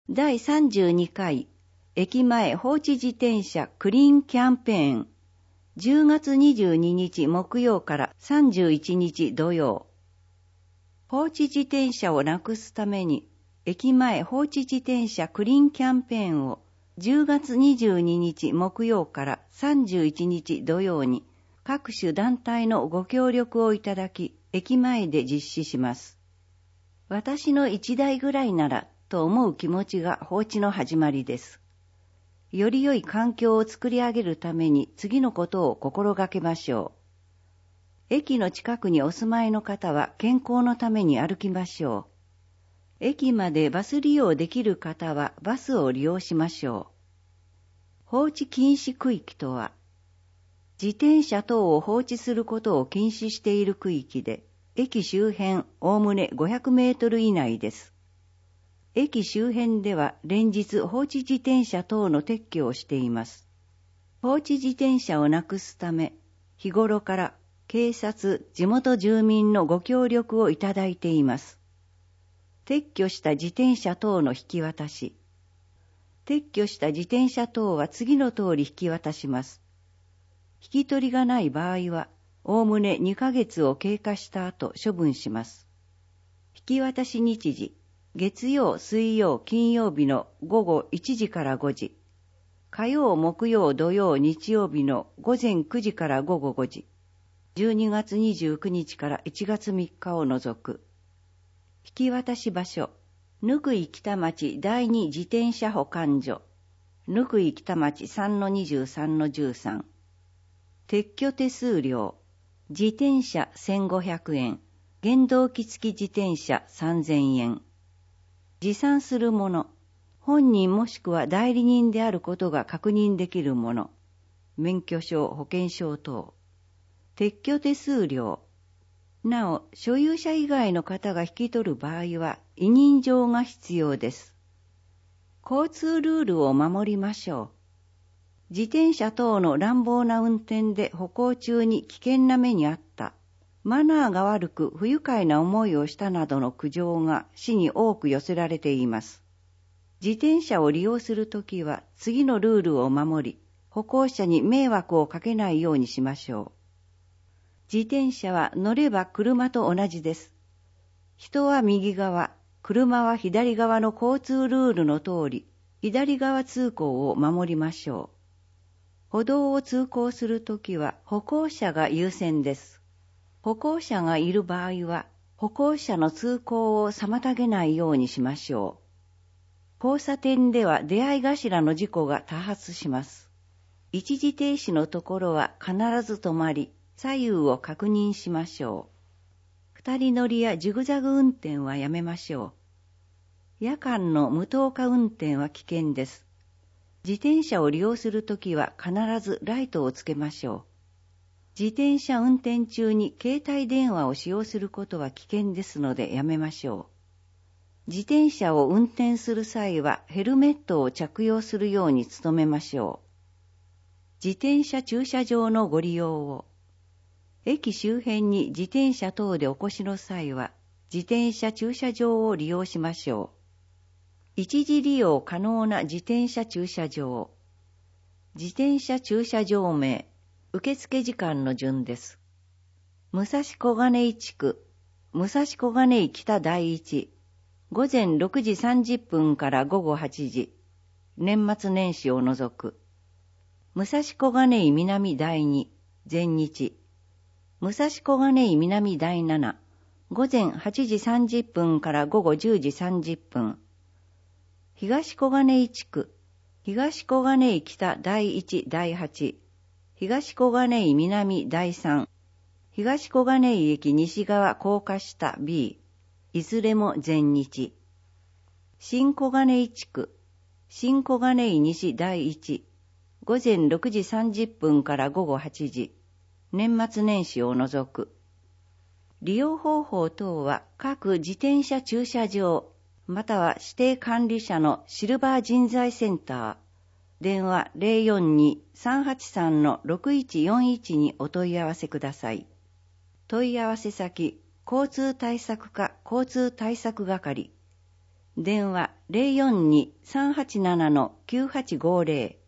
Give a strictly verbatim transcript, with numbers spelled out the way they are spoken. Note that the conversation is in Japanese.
だいさんじゅうにかい駅前放置自転車クリーンキャンペーン、じゅうがつにじゅうににち木曜からさんじゅういちにち土曜。放置自転車をなくすために、駅前放置自転車クリーンキャンペーンをじゅうがつにじゅうににち木曜からさんじゅういちにち土曜に各種団体のご協力をいただき、駅前で実施します。私の一台ぐらいならと思う気持ちが放置の始まりです。より良い環境を作り上げるために次のことを心がけましょう。駅の近くにお住まいの方は健康のために歩きましょう。駅までバス利用できる方はバスを利用しましょう。放置禁止区域とは、自転車等を放置することを禁止している区域で、駅周辺おおむねごひゃくメートル以内です。駅周辺では連日放置自転車等の撤去をしています。放置自転車をなくすため、日頃から警察、地元住民のご協力をいただいています。撤去した自転車等の引き渡し。撤去した自転車等は次の通り引き渡します。引き取りがない場合は、おおむねにかげつを経過した後処分します。引き渡し日時、月曜、水曜、金曜日のごごいちじからごじ、火曜、木曜、土曜、日曜日のごぜんくじからごごごじ、じゅうにがつにじゅうくにちからいちがつみっかを除く。引き渡し場所、貫井北町だいに自転車保管所、貫井北町 さんのにじゅうさんのじゅうさん。撤去手数料、自転車せんごひゃくえん、原動機付き自転車さんぜんえん。持参するもの、本人もしくは代理人であることが確認できるもの、免許証、保険証等。撤去手数料。なお、所有者以外の方が引き取る場合は、委任状が必要です。交通ルールを守りましょう。自転車等の乱暴な運転で歩行中に危険な目にあった、マナーが悪く不愉快な思いをしたなどの苦情が市に多く寄せられています。自転車を利用するときは次のルールを守り、歩行者に迷惑をかけないようにしましょう。自転車は乗れば車と同じです。人は右側、車は左側の交通ルールの通り、左側通行を守りましょう。歩道を通行するときは歩行者が優先です。歩行者がいる場合は、歩行者の通行を妨げないようにしましょう。交差点では出会い頭の事故が多発します。一時停止のところは必ず止まり、左右を確認しましょう。二人乗りやジグザグ運転はやめましょう。夜間の無灯火運転は危険です。自転車を利用するときは必ずライトをつけましょう。自転車運転中に携帯電話を使用することは危険ですのでやめましょう。自転車を運転する際はヘルメットを着用するように努めましょう。自転車駐車場のご利用を。駅周辺に自転車等でお越しの際は自転車駐車場を利用しましょう。一時利用可能な自転車駐車場。自転車駐車場名、受付時間の順です。武蔵小金井地区、武蔵小金井北第一、ごぜんろくじさんじゅっぷんからごごはちじ、年末年始を除く。武蔵小金井南第二、全日。武蔵小金井南第七、ごぜんはちじさんじゅっぷんからごごじゅうじさんじゅっぷん。東小金井地区、東小金井北第一第八、東小金井南第三、東小金井駅西側高架下 B、いずれも全日。新小金井地区、新小金井西第一、ごぜんろくじさんじゅっぷんからごごはちじ、年末年始を除く。利用方法等は各自転車駐車場、または指定管理者のシルバー人材センター、電話 ゼロよんに さんはちさん ろくいちよんいち にお問い合わせください。問い合わせ先、交通対策課交通対策係。電話ゼロよんに さんはちなな きゅうはちごゼロ